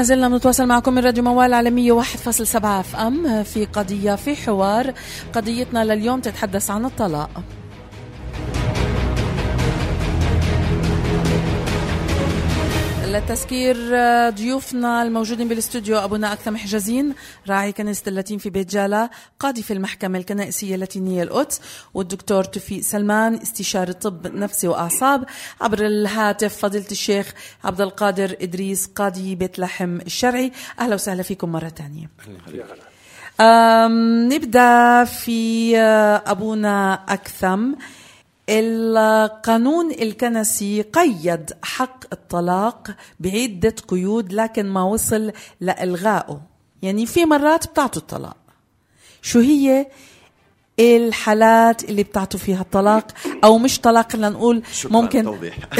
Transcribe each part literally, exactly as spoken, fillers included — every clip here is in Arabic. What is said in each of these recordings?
ما زلنا نتواصل معكم من راديو موال على مية وواحد فاصلة سبعة اف ام في قضية في حوار. قضيتنا لليوم تتحدث عن الطلاق. لتذكير ضيوفنا الموجودين بالاستوديو: أبونا أكثم حجازين، راعي كنيسة اللاتين في بيت جالة، قاضي في المحكمة الكنائسية اللاتينية القدس، والدكتور توفيق سلمان، استشاري طب نفسي وأعصاب. عبر الهاتف فضيلة الشيخ عبد القادر إدريس، قاضي بيت لحم الشرعي. أهلا وسهلا فيكم مرة تانية. نبدأ في أبونا أكثم. القانون الكنسي قيد حق الطلاق بعدة قيود، لكن ما وصل لإلغائه. يعني في مرات بتعطوا الطلاق. شو هي الحالات اللي بتعطوا فيها الطلاق؟ أو مش طلاق، لنقول ممكن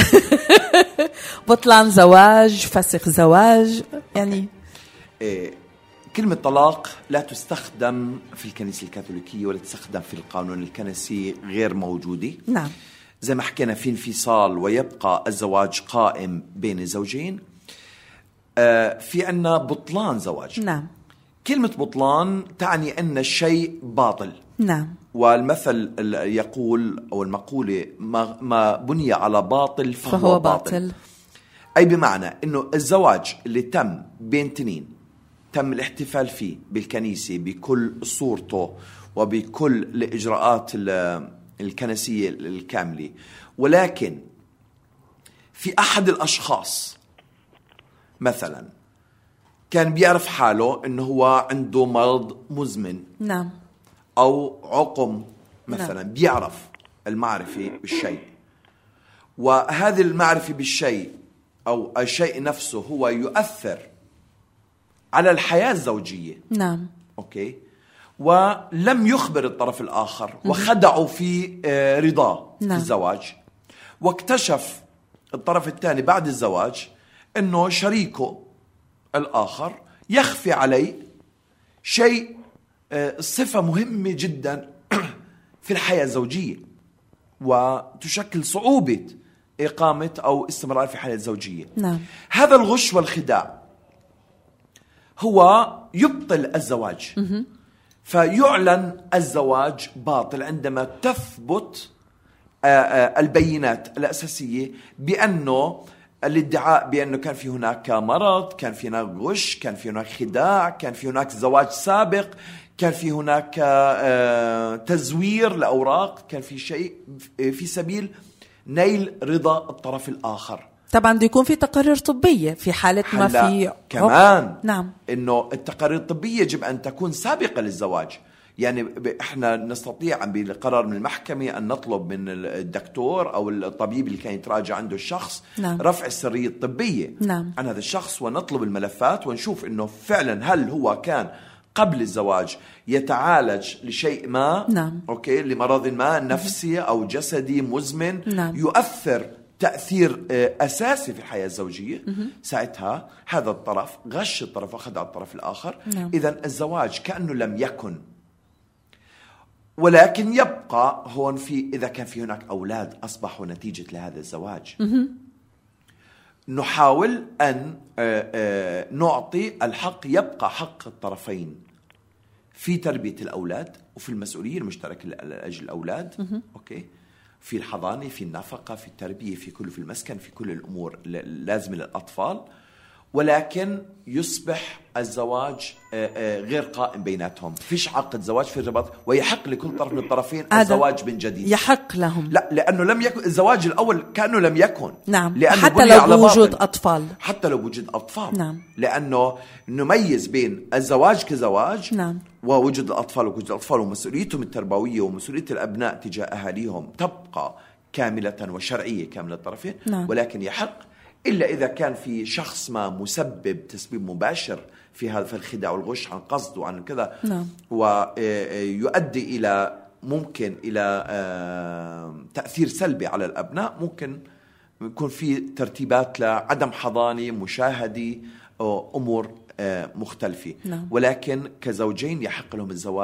بطلان زواج، فسخ زواج. يعني إيه، كلمة طلاق لا تستخدم في الكنيسة الكاثوليكية ولا تستخدم في القانون الكنسي، غير موجودة. نعم. زي ما حكينا في انفصال ويبقى الزواج قائم بين الزوجين. آه في عنا بطلان زواج. نعم. كلمة بطلان تعني أن الشيء باطل. نعم. والمثل يقول أو المقولة: ما, ما بني على باطل فهو, فهو باطل. باطل. أي بمعنى أنه الزواج اللي تم بين تنين، تم الاحتفال فيه بالكنيسة بكل صورته وبكل الإجراءات الكنسية الكاملة، ولكن في أحد الأشخاص مثلا كان بيعرف حاله أنه هو عنده مرض مزمن. نعم. أو عقم مثلا. نعم. بيعرف المعرفة بالشيء، وهذه المعرفة بالشيء أو الشيء نفسه هو يؤثر على الحياة الزوجية. نعم. أوكي. ولم يخبر الطرف الآخر وخدعوا في رضاه. نعم. في الزواج. واكتشف الطرف الثاني بعد الزواج أنه شريكه الآخر يخفي عليه شيء، صفة مهمة جدا في الحياة الزوجية، وتشكل صعوبة إقامة أو استمرار في الحياة الزوجية. نعم. هذا الغش والخداع هو يبطل الزواج. م- فيعلن الزواج باطل عندما تثبت البينات الأساسية بأنه الادعاء بأنه كان في هناك مرض، كان في هناك غش، كان في هناك خداع، كان في هناك زواج سابق، كان في هناك تزوير لأوراق، كان في شيء في سبيل نيل رضا الطرف الآخر. طبعا بده يكون في تقارير طبية في حالة ما في كمان. نعم. إنه التقارير الطبية يجب أن تكون سابقة للزواج. يعني إحنا نستطيع بقرار من المحكمة أن نطلب من الدكتور أو الطبيب اللي كان يتراجع عنده الشخص. نعم. رفع السرية الطبية. نعم. عن هذا الشخص، ونطلب الملفات ونشوف إنه فعلا هل هو كان قبل الزواج يتعالج لشيء ما. نعم. أوكي. لمرض ما نفسي أو جسدي مزمن. نعم. يؤثر تأثير أساسي في الحياة الزوجية. م- ساعتها هذا الطرف غش الطرف وخدع الطرف الآخر. نعم. إذن الزواج كأنه لم يكن، ولكن يبقى هون في إذا كان في هناك أولاد أصبحوا نتيجة لهذا الزواج. م- نحاول أن نعطي الحق، يبقى حق الطرفين في تربية الأولاد وفي المسؤولية المشتركة لأجل الأولاد. م- أوكي. في الحضانة، في النفقة، في التربية، في كل في المسكن، في كل الأمور اللازمة للأطفال. ولكن يصبح الزواج غير قائم بيناتهم، فيش عقد زواج في الرباط، ويحق لكل طرف من الطرفين الزواج من جديد. يحق لهم. لا، لأنه لم يكن الزواج الأول كأنه لم يكن. نعم. حتى لو بوجود أطفال. حتى لو بوجود أطفال. نعم. لأنه نميز بين الزواج كزواج. نعم. ووجود الأطفال ووجود الأطفال ومسؤوليتهم التربوية ومسؤولية الأبناء تجاه أهاليهم تبقى كاملة وشرعية كاملة الطرفين. نعم. ولكن يحق إلا إذا كان في شخص ما مسبب تسبيب مباشر في هذا في الخداع والغش عن قصد وعن كذا. نعم. ويؤدي إلى ممكن إلى تأثير سلبي على الأبناء. ممكن يكون في ترتيبات لعدم حضانة، مشاهدة، أمور مختلفة. نعم. ولكن كزوجين يحق لهم الزواج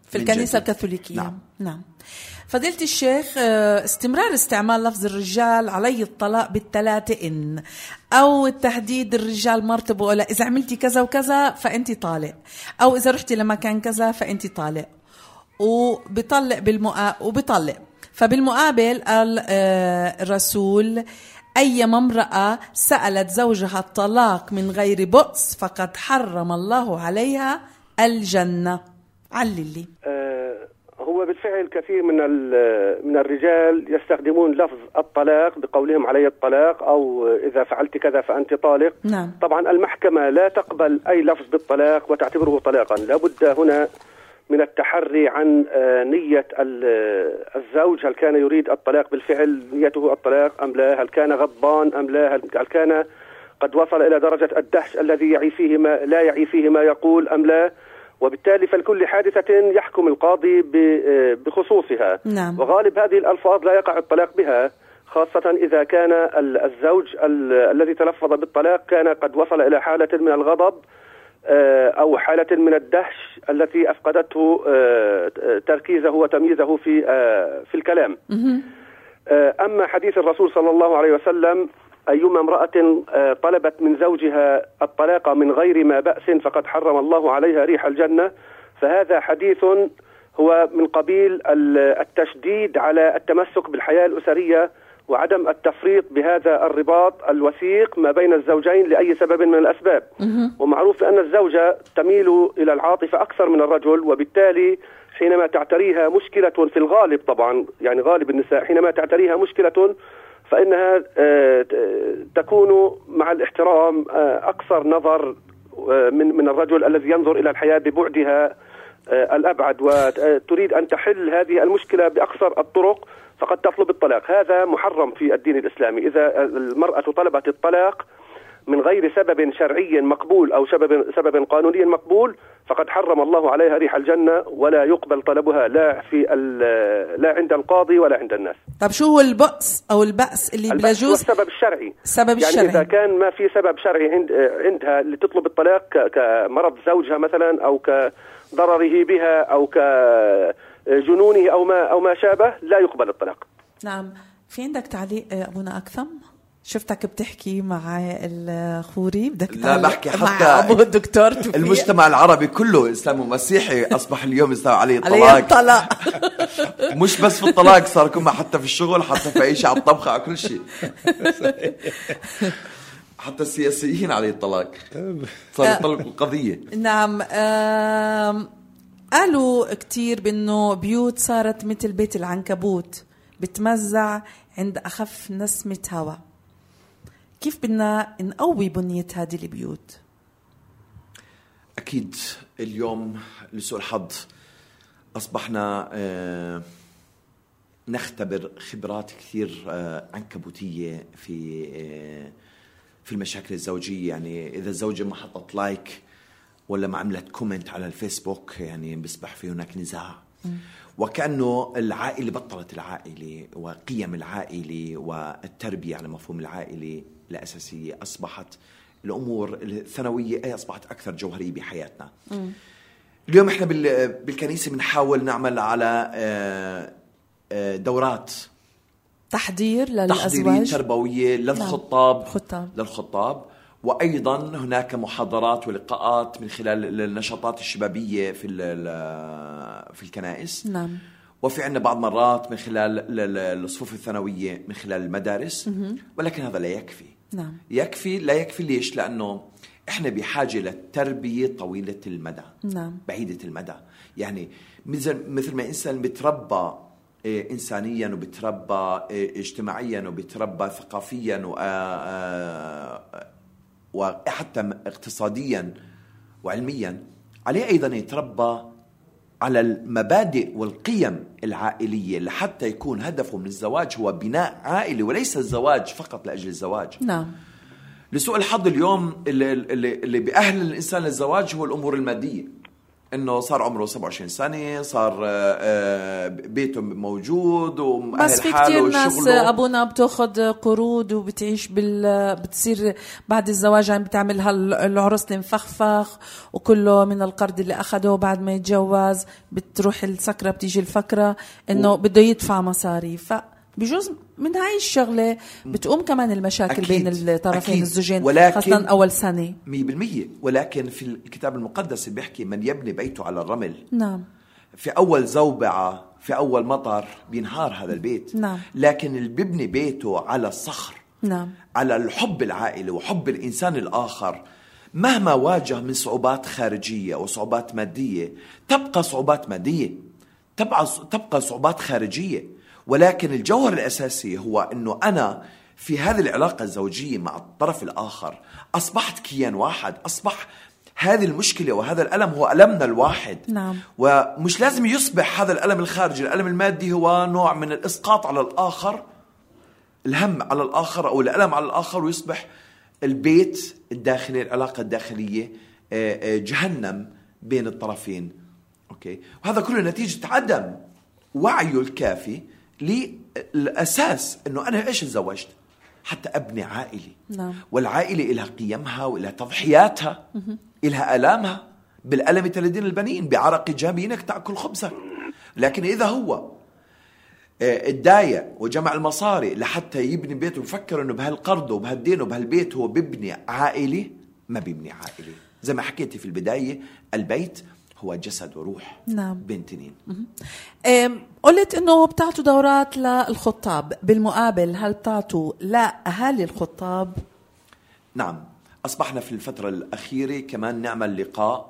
في الكنيسة الكاثوليكية. نعم. نعم. فضيلة الشيخ، استمرار استعمال لفظ الرجال علي الطلاق بالثلاثة إن، أو التهديد الرجال مرتبه ولا إذا عملتي كذا وكذا فأنت طالق، أو إذا رحتي لمكان كذا فأنت طالق، وبيطلق بالمقا وبيطلق. فبالمقابل قال الرسول: أيما امرأة سألت زوجها الطلاق من غير بؤس فقد حرم الله عليها الجنة. عللي. هو بالفعل كثير من من الرجال يستخدمون لفظ الطلاق بقولهم علي الطلاق، أو إذا فعلت كذا فأنت طالق. نعم. طبعا المحكمة لا تقبل أي لفظ بالطلاق وتعتبره طلاقا، لابد هنا من التحري عن نية الزوج، هل كان يريد الطلاق بالفعل، نيته الطلاق أم لا، هل كان غضبان أم لا، هل كان قد وصل إلى درجة الدهش الذي يعي فيه ما لا يعي فيه ما يقول أم لا. وبالتالي فلكل حادثة يحكم القاضي بخصوصها. نعم. وغالب هذه الألفاظ لا يقع الطلاق بها، خاصة إذا كان الزوج الذي تلفظ بالطلاق كان قد وصل إلى حالة من الغضب أو حالة من الدهش التي أفقدته تركيزه وتمييزه في في الكلام. أما حديث الرسول صلى الله عليه وسلم: أيما امرأة طلبت من زوجها الطلاق من غير ما بأس فقد حرم الله عليها ريح الجنة، فهذا حديث هو من قبيل التشديد على التمسك بالحياة الأسرية وعدم التفريط بهذا الرباط الوثيق ما بين الزوجين لأي سبب من الأسباب. ومعروف أن الزوجة تميل إلى العاطفة أكثر من الرجل، وبالتالي حينما تعتريها مشكلة في الغالب، طبعا يعني غالب النساء حينما تعتريها مشكلة فإنها تكون مع الاحترام أكثر نظر من من الرجل الذي ينظر إلى الحياة ببعدها الأبعد، وتريد أن تحل هذه المشكلة بأقصر الطرق، فقد تطلب الطلاق. هذا محرم في الدين الإسلامي. إذا المرأة طلبت الطلاق من غير سبب شرعي مقبول أو سبب سبب قانوني مقبول فقد حرم الله عليها ريح الجنة، ولا يقبل طلبها لا في لا عند القاضي ولا عند الناس. طب شو هو البأس أو البأس اللي بيجوز؟ السبب الشرعي. سبب يعني الشرعي. إذا كان ما في سبب شرعي عند عندها لتطلب الطلاق كمرض زوجها مثلا، أو كضرره بها، أو كجنونه، أو ما أو ما شابه، لا يقبل الطلاق. نعم. في عندك تعليق أبونا أكثم؟ شفتك بتحكي مع الخوري، بدك لا بحكي حتى مع أبو الدكتور توفيق. المجتمع العربي كله إسلامي ومسيحي أصبح اليوم يستوى عليه الطلاق. عليه الطلاق. مش بس في الطلاق، صار كمان حتى في الشغل، حتى في أي شيء، على الطبخة، على كل شيء. حتى السياسيين عليه الطلاق، صار يطلقوا القضية. نعم. قالوا كتير بأنه بيوت صارت مثل بيت العنكبوت بتمزع عند أخف نسمة هواء. كيف بدنا نقوي بنية هذه البيوت؟ أكيد اليوم لسوء الحظ أصبحنا آه نختبر خبرات كثير آه عنكبوتية في آه في المشاكل الزوجية. يعني إذا الزوجة ما حطت لايك ولا ما عملت كومنت على الفيسبوك، يعني بيصبح في هناك نزاع. م. وكأنه العائلة بطلت العائلة، وقيم العائلة والتربية على مفهوم العائلة الأساسية. أصبحت الأمور الثانوية أي أصبحت أكثر جوهرية بحياتنا. م. اليوم إحنا بالكنيسة بنحاول نعمل على دورات تحضير للأزواج، تحضيرية تربوية للخطاب. خطاب. للخطاب. وأيضا هناك محاضرات ولقاءات من خلال النشاطات الشبابية في في الكنائس. نعم. وفي عندنا بعض مرات من خلال الصفوف الثانوية من خلال المدارس. م- ولكن هذا لا يكفي. نعم. يكفي لا يكفي ليش؟ لأنه إحنا بحاجة للتربية طويلة المدى. نعم. بعيدة المدى. يعني مثل مثل ما إنسان بتربى إنسانيا وبتربى اجتماعيا وبتربى ثقافيا و وحتى اقتصاديا وعلميا، عليه أيضا يتربى على المبادئ والقيم العائلية، لحتى يكون هدفه من الزواج هو بناء عائلة وليس الزواج فقط لأجل الزواج. نعم. لسوء الحظ اليوم اللي, اللي, اللي بأهل الإنسان للزواج هو الأمور المادية. انه صار عمره سبعة وعشرين سنة، صار بيته موجود وأهل بس في كتير ناس ابونا بتاخد قروض وبتعيش بال بتصير بعد الزواج عم بتعمل هالعرس المفخفخ وكله من القرض اللي اخده. بعد ما يتجوز بتروح السكرة بتيجي الفكرة انه و... بده يدفع مصاري. ف بجوز من هاي الشغلة بتقوم كمان المشاكل أكيد بين الطرفين الزوجين، خاصة أول سنة. مية بالمية. ولكن في الكتاب المقدس بيحكي من يبني بيته على الرمل. نعم. في أول زوبعة، في أول مطر بينهار هذا البيت. نعم. لكن اللي بيبني بيته على الصخر، نعم، على الحب العائلي وحب الإنسان الآخر، مهما واجه من صعوبات خارجية وصعوبات مادية، تبقى صعوبات مادية، تبقى, تبقى صعوبات خارجية، ولكن الجوهر الأساسي هو أنه أنا في هذه العلاقة الزوجية مع الطرف الآخر أصبحت كيان واحد. أصبح هذه المشكلة وهذا الألم هو ألمنا الواحد. نعم. ومش لازم يصبح هذا الألم الخارجي، الألم المادي هو نوع من الإسقاط على الآخر، الهم على الآخر أو الألم على الآخر، ويصبح البيت الداخلي، العلاقة الداخلية جهنم بين الطرفين. أوكي. وهذا كله نتيجة عدم وعيه الكافي للأساس أنه أنا إيش تزوجت حتى أبني عائلة. نعم. والعائلة إلها قيمها وإلها تضحياتها، إلها ألامها. بالألم تلدين البنين، بعرق جبينك تأكل خبزك. لكن إذا هو اتضايق وجمع المصاري لحتى يبني بيته وفكر أنه بهالقرض وبهالدين وبهالبيت هو بيبني عائلة، ما بيبني عائلة. زي ما حكيتي في البداية، البيت هو جسد وروح. نعم. بين تنين. قلت انه بتعطوا دورات للخطاب، بالمقابل هل بتعطوا لأهالي الخطاب؟ نعم، أصبحنا في الفترة الأخيرة كمان نعمل لقاء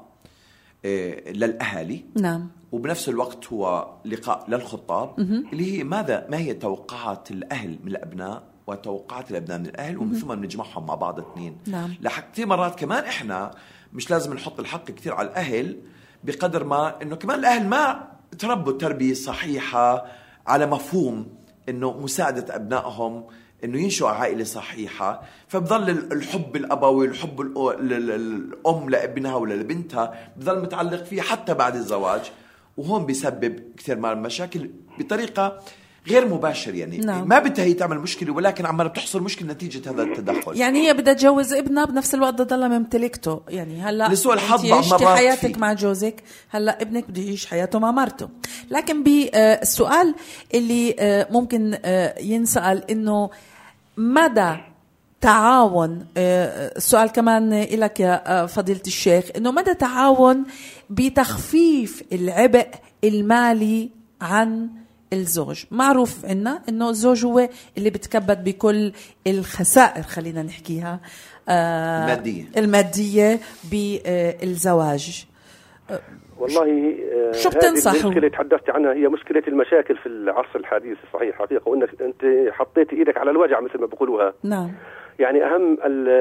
للأهالي. نعم. وبنفس الوقت هو لقاء للخطاب، مه. اللي هي ماذا ما هي توقعات الأهل من الأبناء وتوقعات الأبناء من الأهل، ومن ثم بنجمعهم مع بعض اثنين. نعم. لحق مرات كمان إحنا مش لازم نحط الحق كتير على الأهل، بقدر ما إنه كمان الأهل ما تربوا تربية صحيحة على مفهوم إنه مساعدة أبنائهم إنه ينشأوا عائلة صحيحة، فبظل الحب الأبوي، الحب الأم لابنها ولا لبنتها بظل متعلق فيه حتى بعد الزواج، وهون بيسبب كثير من المشاكل بطريقة غير مباشر. يعني نعم. ما بدها هي تعمل مشكلة، ولكن عمالة بتحصل مشكلة نتيجة هذا التدخل. يعني هي بدها تجوز ابنها بنفس الوقت ضلها ممتلكته. يعني هلا لسوء الحظ عشتي حياتك فيه مع جوزك، هلا ابنك بده يعيش حياته مع مرته. لكن بالسؤال اللي ممكن ينسأل انه مدى تعاون، السؤال كمان إلك يا فضيلة الشيخ، انه مدى تعاون بتخفيف العبء المالي عن الزوج. معروف عنا انه الزوج هو اللي بتكبد بكل الخسائر، خلينا نحكيها آه المادية المادية بالزواج. والله آه شو بتنصح؟ هذه المشكلة تحدثت عنها هي مشكلة المشاكل في العصر الحديث. صحيح حقيقة، وانك انت حطيت ايدك على الوجع مثل ما بيقولوها. نعم. يعني اهم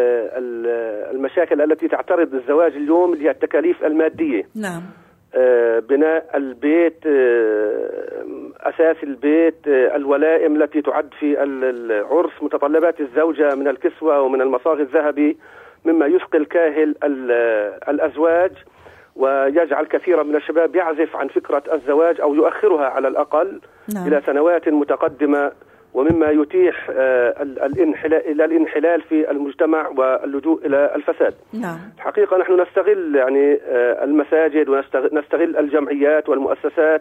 المشاكل التي تعترض الزواج اليوم اللي هي التكاليف المادية. نعم. بناء البيت، أساس البيت، الولائم التي تعد في العرس، متطلبات الزوجة من الكسوة ومن المصاغ الذهبي، مما يثقل كاهل الأزواج ويجعل كثيرا من الشباب يعزف عن فكرة الزواج أو يؤخرها على الأقل. نعم. إلى سنوات متقدمة، ومما يتيح الانحلال إلى الانحلال في المجتمع واللجوء إلى الفساد. نعم. حقيقة نحن نستغل يعني المساجد ونستغل الجمعيات والمؤسسات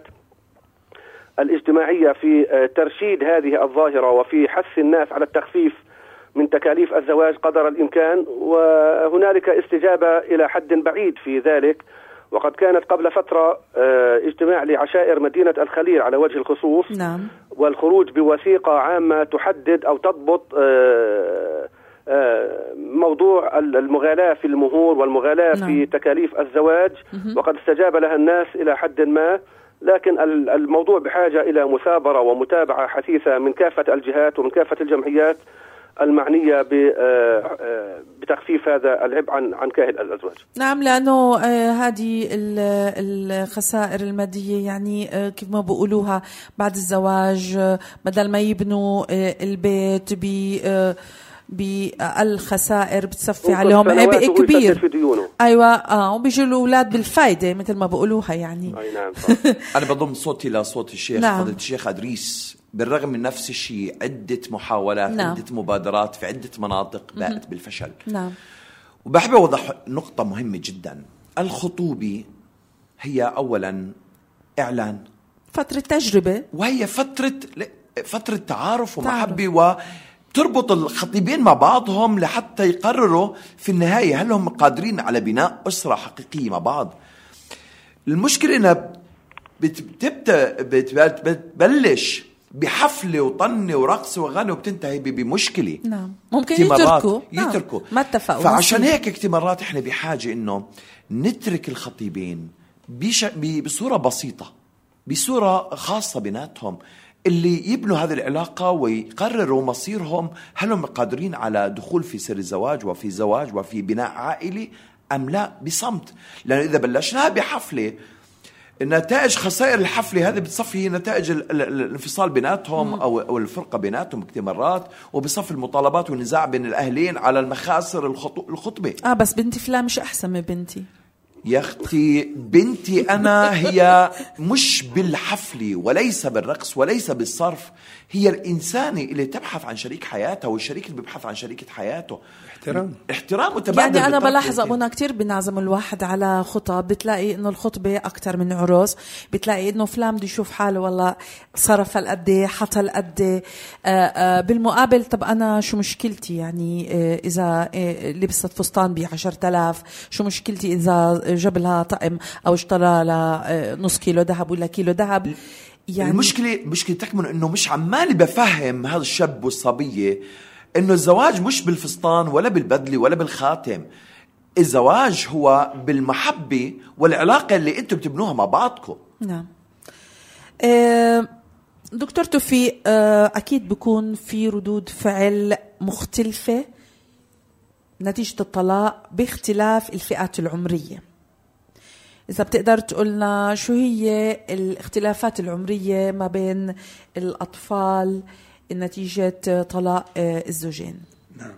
الاجتماعية في ترشيد هذه الظاهرة وفي حث الناس على التخفيف من تكاليف الزواج قدر الإمكان، وهنالك استجابة إلى حد بعيد في ذلك. وقد كانت قبل فترة اجتماع لعشائر مدينة الخليل على وجه الخصوص. نعم. والخروج بوثيقة عامة تحدد أو تضبط موضوع المغالاة في المهور والمغالاة نعم. في تكاليف الزواج. م- وقد استجاب لها الناس إلى حد ما، لكن الموضوع بحاجة إلى مثابرة ومتابعة حثيثة من كافة الجهات ومن كافة الجمعيات المعنية بتخفيف هذا العبء عن عن كاهل الأزواج. نعم، لأنه هذه الخسائر المادية يعني كيف ما بقولوها بعد الزواج، بدل ما يبنوا البيت ب بالخسائر بتصفي عليهم عبء كبير. أيوة آه وبيجوا الأولاد بالفايدة مثل ما بقولوها يعني. أي نعم. أنا بضم صوتي لصوت الشيخ نعم. فضيلة الشيخ أدريس. بالرغم من نفس الشيء عدة محاولات نعم. عدة مبادرات في عدة مناطق باءت بالفشل. نعم. وبحب أوضح نقطة مهمة جدا. الخطوبة هي أولا إعلان، فترة تجربة، وهي فترة فترة تعارف ومحبة تعرف. وتربط الخطيبين مع بعضهم لحتى يقرروا في النهاية هل هم قادرين على بناء أسرة حقيقية مع بعض. المشكلة إنها بتبدأ بتبلش بحفلة وطنة ورقص وغنى وبتنتهي بمشكلة. نعم. ممكن يتركوا يتركوا نعم. ما اتفقوا. فعشان هيك كتير مرات إحنا بحاجة إنه نترك الخطيبين بش... بصورة بسيطة، بصورة خاصة بيناتهم، اللي يبنوا هذه العلاقة ويقرروا مصيرهم هل هم قادرين على دخول في سر الزواج وفي زواج وفي بناء عائلي أم لا، بصمت. لأن إذا بلشناها بحفلة نتائج خسائر الحفلة هذه بتصفي نتائج الانفصال بيناتهم أو الفرقة بيناتهم كتير مرات، وبصفي المطالبات والنزاع بين الأهلين على المخاسر الخطبة. آه بس بنتي فلان مش أحسن من بنتي. يا أختي بنتي أنا هي مش بالحفلة وليس بالرقص وليس بالصرف، هي الإنسانة اللي تبحث عن شريك حياتها والشريك اللي بيبحث عن شريكة حياته. احترام احترام وتبادل. يعني أنا بلاحظ أبونا كتير بنعزم الواحد على خطب، بتلاقي إنه الخطبة أكتر من عروس، بتلاقي إنه فلان بده يشوف حاله والله صرف القد حط القد. بالمقابل طب أنا شو مشكلتي يعني إذا لبست فستان بعشرة آلاف، شو مشكلتي إذا جاب لها طقم أو اشترى لها نص كيلو ذهب ولا كيلو ذهب. يعني المشكلة مشكلة تكمن إنه مش عمالي بفهم هذا الشاب والصبية إنه الزواج مش بالفستان ولا بالبدلة ولا بالخاتم. الزواج هو بالمحبة والعلاقة اللي أنتم بتبنوها مع بعضكم. نعم. أه دكتور توفيق، أه أكيد بيكون في ردود فعل مختلفة نتيجة الطلاق باختلاف الفئات العمرية. إذا بتقدر تقولنا شو هي الاختلافات العمرية ما بين الأطفال نتيجة طلاق الزوجين؟ نعم.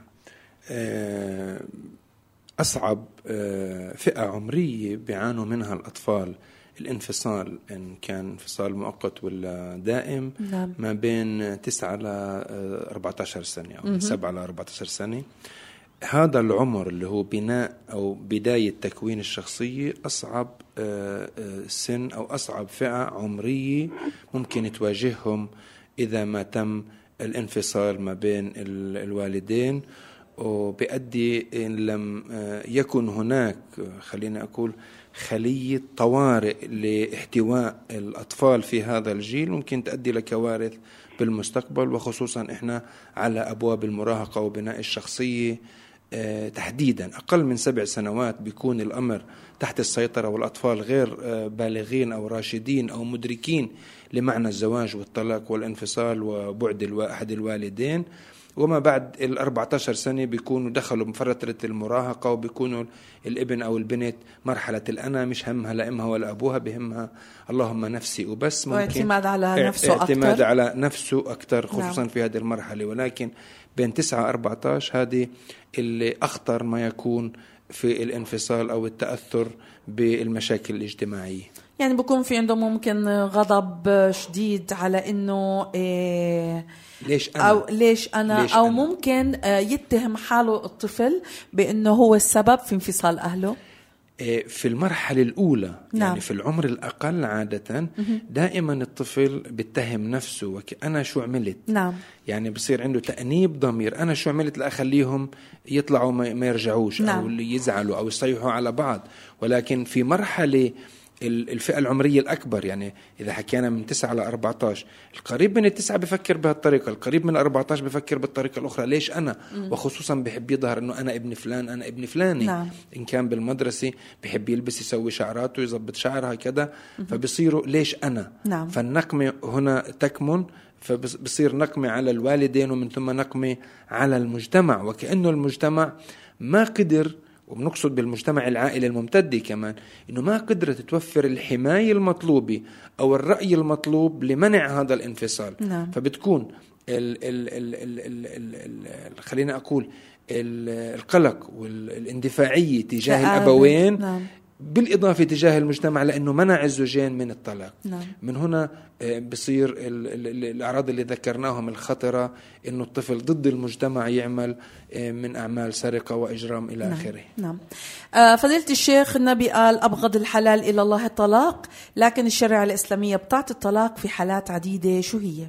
أصعب فئة عمرية بيعانوا منها الأطفال الانفصال، إن كان انفصال مؤقت ولا دائم. نعم. ما بين تسعة ل أربعة عشر سنة أو من سبعة ل أربعة عشر سنة. هذا العمر اللي هو بناء أو بداية تكوين الشخصية أصعب سن أو أصعب فئة عمرية ممكن تواجههم إذا ما تم الانفصال ما بين الوالدين، وبيؤدي إن لم يكن هناك خلينا أقول خلية طوارئ لاحتواء الأطفال في هذا الجيل، ممكن تؤدي لكوارث بالمستقبل، وخصوصا إحنا على أبواب المراهقة وبناء الشخصية تحديدا. أقل من سبع سنوات بيكون الأمر تحت السيطرة والأطفال غير بالغين أو راشدين أو مدركين لمعنى الزواج والطلاق والانفصال وبعد أحد الوالدين. وما بعد الأربعة عشر سنة بيكونوا دخلوا بفترة المراهقة، وبيكونوا الابن أو البنت مرحلة الأنا مش همها لا أمها ولا أبوها، بهمها اللهم نفسي وبس. ممكن اعتماد على نفسه أكتر، اعتماد على نفسه أكتر خصوصا نعم. في هذه المرحلة. ولكن بين تسعة أربعة عشر هذه اللي أخطر ما يكون في الانفصال أو التأثر بالمشاكل الاجتماعية. يعني بكون في عندهم ممكن غضب شديد على إنه إيه ليش أنا أو ليش أنا ليش أو أنا؟ ممكن يتهم حاله الطفل بأنه هو السبب في انفصال أهله في المرحلة الأولى. نعم. يعني في العمر الأقل عادة دائما الطفل بيتهم نفسه وأنا شو عملت. نعم. يعني بصير عنده تأنيب ضمير، أنا شو عملت لأخليهم يطلعوا ما يرجعوش. نعم. أو اللي يزعلوا أو يصيحوا على بعض. ولكن في مرحلة الفئة العمرية الأكبر، يعني إذا حكينا من تسعة على أربعة عشر، القريب من التسعة بفكر بهالطريقة، القريب من أربعة عشر بفكر بالطريقة الأخرى. ليش أنا؟ م. وخصوصا بحب يظهر أنه أنا ابن فلان أنا ابن فلاني. نعم. إن كان بالمدرسة بحب يلبس يسوي شعراته يزبط شعرها كذا، فبصيروا ليش أنا. نعم. فالنقمة هنا تكمن، فبصير نقمة على الوالدين ومن ثم نقمة على المجتمع، وكأنه المجتمع ما قدر وبنقصد بالمجتمع العائلي الممتد كمان، إنه ما قدرت توفر الحماية المطلوبة أو الرأي المطلوب لمنع هذا الانفصال. نعم. فبتكون ال ال ال ال ال ال ال خلينا أقول القلق والاندفاعية تجاه الأبوين، نعم. بالإضافة تجاه المجتمع لأنه منع الزوجين من الطلاق. نعم. من هنا بصير الأعراض اللي ذكرناهم الخطرة، إنه الطفل ضد المجتمع يعمل من أعمال سرقة وإجرام إلى نعم. آخره. نعم. آه فضيلة الشيخ، النبي قال أبغض الحلال إلى الله الطلاق، لكن الشريعة الإسلامية بتعطي الطلاق في حالات عديدة، شو هي؟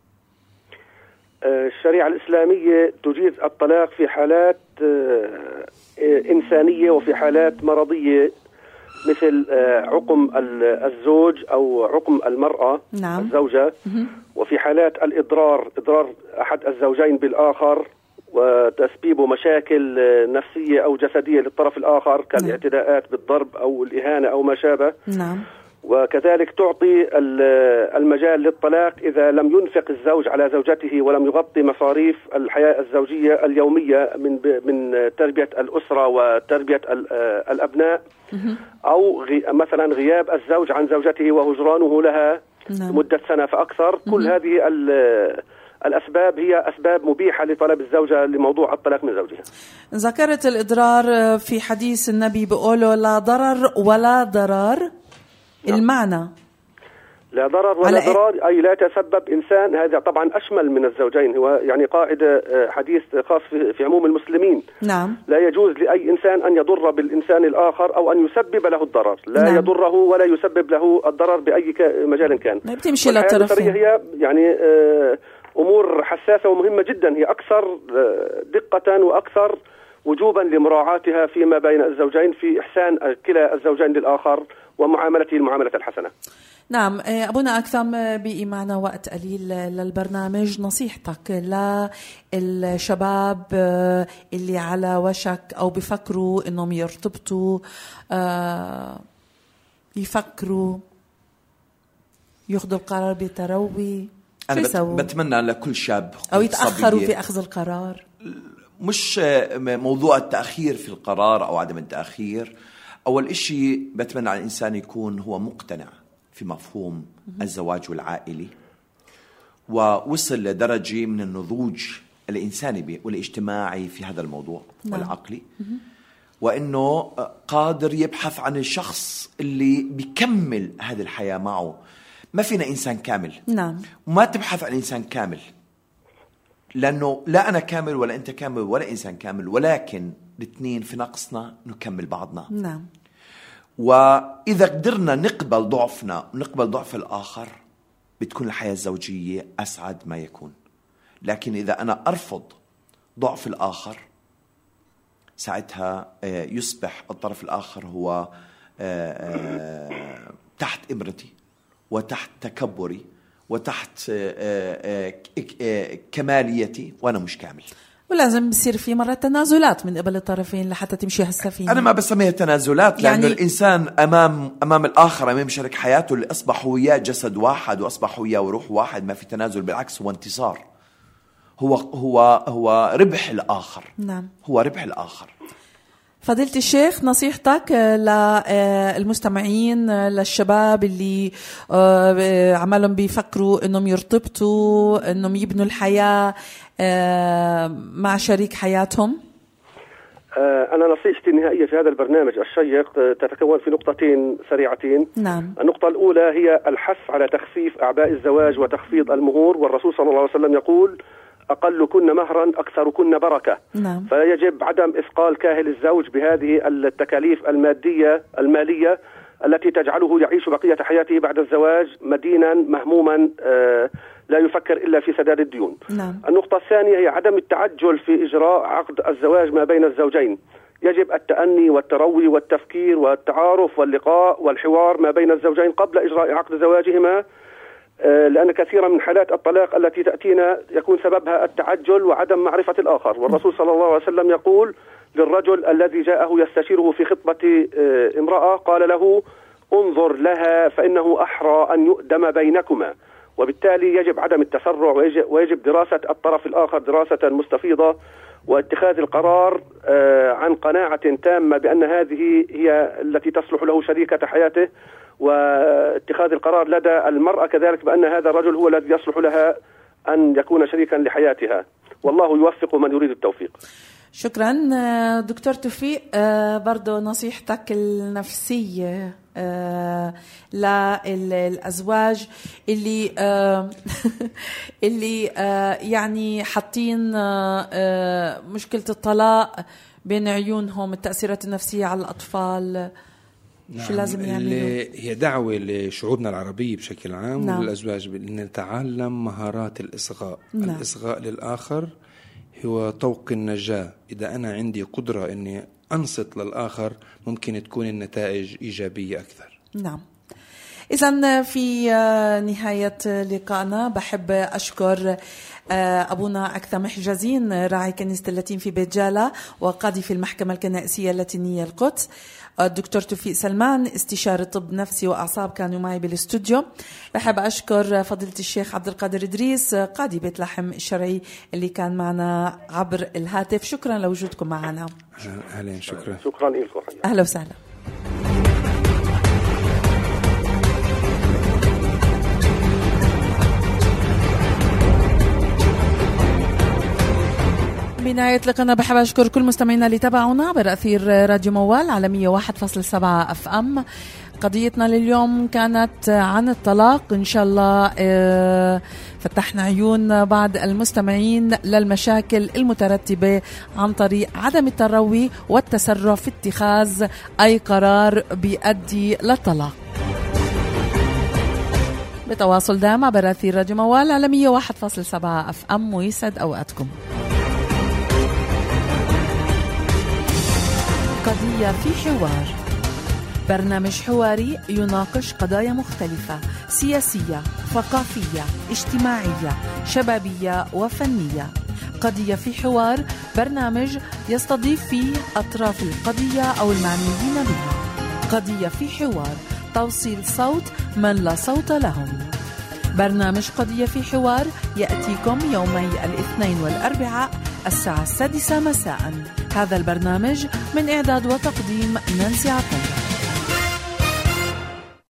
الشريعة الإسلامية تجيز الطلاق في حالات إنسانية وفي حالات مرضية، مثل عقم الزوج أو عقم المرأة. نعم. الزوجة. وفي حالات الإضرار، إضرار أحد الزوجين بالآخر وتسبيب مشاكل نفسية أو جسدية للطرف الآخر كالاعتداءات بالضرب أو الإهانة أو ما شابه. نعم. وكذلك تعطي المجال للطلاق إذا لم ينفق الزوج على زوجته ولم يغطي مصاريف الحياة الزوجية اليومية من من تربية الأسرة وتربية الأبناء، أو مثلا غياب الزوج عن زوجته وهجرانه لها مدة سنة فأكثر. كل هذه الأسباب هي أسباب مبيحة لطلب الزوجة لموضوع الطلاق من زوجها. ذكرت الإضرار في حديث النبي بقوله لا ضرر ولا ضرار. نعم. المعنى لا ضرر ولا ضرار أي لا تسبب إنسان، هذا طبعا أشمل من الزوجين، هو يعني قاعدة حديث خاص في, في عموم المسلمين. نعم. لا يجوز لأي إنسان أن يضر بالإنسان الآخر أو أن يسبب له الضرر، لا. نعم. يضره ولا يسبب له الضرر بأي مجال كان. ما بتمشي للطرفين. هي يعني أمور حساسة ومهمة جدا، هي أكثر دقة وأكثر وجوبا لمراعاتها فيما بين الزوجين في إحسان كلا الزوجين للآخر ومعاملته المعاملة الحسنة. نعم. أبونا أكثم، بقي معنا وقت قليل للبرنامج، نصيحتك للشباب اللي على وشك أو بيفكروا إنهم يرتبطوا، يفكروا ياخذوا القرار بتروي، أنا بتمنى لكل شاب أو يتأخروا في أخذ القرار. مش موضوع التأخير في القرار أو عدم التأخير. أول إشي بتمنى على الإنسان يكون هو مقتنع في مفهوم الزواج والعائلي، ووصل لدرجة من النضوج الإنساني والاجتماعي في هذا الموضوع. نعم. والعقلي، وإنه قادر يبحث عن الشخص اللي بيكمل هذه الحياة معه. ما فينا إنسان كامل. نعم. وما تبحث عن إنسان كامل، لأنه لا أنا كامل ولا أنت كامل ولا إنسان كامل، ولكن الاثنين في نقصنا نكمل بعضنا. نعم. وإذا قدرنا نقبل ضعفنا ونقبل ضعف الآخر بتكون الحياة الزوجية أسعد ما يكون. لكن إذا أنا أرفض ضعف الآخر، ساعتها يصبح الطرف الآخر هو تحت إبرتي وتحت تكبري وتحت كماليتي وأنا مش كامل. ولازم بصير في مرة تنازلات من قبل الطرفين لحتى تمشي هالسفينة. أنا ما بسميها تنازلات، لأنه يعني الإنسان أمام أمام الآخر، أمام شريك حياته اللي أصبحوا وياه جسد واحد وأصبحوا وياه وروح واحد، ما في تنازل، بالعكس هو انتصار، هو هو هو ربح الآخر. نعم. هو ربح الآخر. فضيلة الشيخ، نصيحتك للمستمعين، للشباب اللي عمالهم بيفكروا انهم يرتبطوا، انهم يبنوا الحياة مع شريك حياتهم؟ أنا نصيحتي النهائية في هذا البرنامج الشيق تتكون في نقطتين سريعتين. نعم. النقطة الأولى هي الحث على تخفيف أعباء الزواج وتخفيض المهور، والرسول صلى الله عليه وسلم يقول أقل كن مهرا أكثر كن بركة. نعم. فيجب عدم إثقال كاهل الزوج بهذه التكاليف المادية المالية التي تجعله يعيش بقية حياته بعد الزواج مدينا مهموما لا يفكر إلا في سداد الديون. نعم. النقطة الثانية هي عدم التعجل في إجراء عقد الزواج ما بين الزوجين. يجب التأني والتروي والتفكير والتعارف واللقاء والحوار ما بين الزوجين قبل إجراء عقد زواجهما، لأن كثيرا من حالات الطلاق التي تأتينا يكون سببها التعجل وعدم معرفة الآخر. والرسول صلى الله عليه وسلم يقول للرجل الذي جاءه يستشيره في خطبة امرأة، قال له انظر لها فإنه أحرى أن يؤدم بينكما. وبالتالي يجب عدم التسرع، ويجب, ويجب دراسة الطرف الآخر دراسة مستفيضة، واتخاذ القرار عن قناعة تامة بأن هذه هي التي تصلح له شريكة حياته، واتخاذ القرار لدى المرأة كذلك بأن هذا الرجل هو الذي يصلح لها أن يكون شريكا لحياتها، والله يوفق من يريد التوفيق. شكرا دكتور توفيق. برضو نصيحتك النفسية للأزواج اللي اللي يعني حاطين مشكلة الطلاق بين عيونهم، التأثيرات النفسية على الأطفال، نعم. شو لازم يعملوا؟ هي دعوة لشعوبنا العربية بشكل عام، نعم. وللأزواج أن نتعلم مهارات الإصغاء. نعم. الإصغاء للآخر هو طوق النجاة. إذا أنا عندي قدرة أني أنصت للآخر ممكن تكون النتائج إيجابية أكثر. نعم. إذن في نهاية لقائنا بحب أشكر أبونا أكثم حجازين، راعي كنيسة اللاتين في بيت جالة وقاضي في المحكمة الكنائسية اللاتينية القدس، الدكتور توفيق سلمان استشاري طب نفسي وأعصاب كانوا معي بالاستوديو. بحب أشكر فضيلة الشيخ عبد القادر إدريس قاضي بيت لحم الشرعي اللي كان معنا عبر الهاتف. شكرا لوجودكم معنا. أهلا. شكرا. شكرا لكم. أهلا وسهلا. بنهاية لقنا بحب أشكر كل مستمعينا اللي تابعونا عبر أثير راديو موال على مية وواحد فاصلة سبعة أف أم. قضيتنا لليوم كانت عن الطلاق. إن شاء الله فتحنا عيون بعض المستمعين للمشاكل المترتبة عن طريق عدم التروي والتسرع في اتخاذ أي قرار بيؤدي للطلاق. بتواصل دائم عبر أثير راديو موال على مية وواحد فاصلة سبعة أف أم، ويسعد أوقاتكم. قضية في حوار، برنامج حواري يناقش قضايا مختلفة، سياسية، ثقافية، اجتماعية، شبابية وفنية. قضية في حوار برنامج يستضيف فيه أطراف القضية أو المعنيين بها. قضية في حوار توصيل صوت من لا صوت لهم. برنامج قضية في حوار يأتيكم يومي الاثنين والأربعاء الساعة السادسة مساء. هذا البرنامج من إعداد وتقديم نانسي عطية.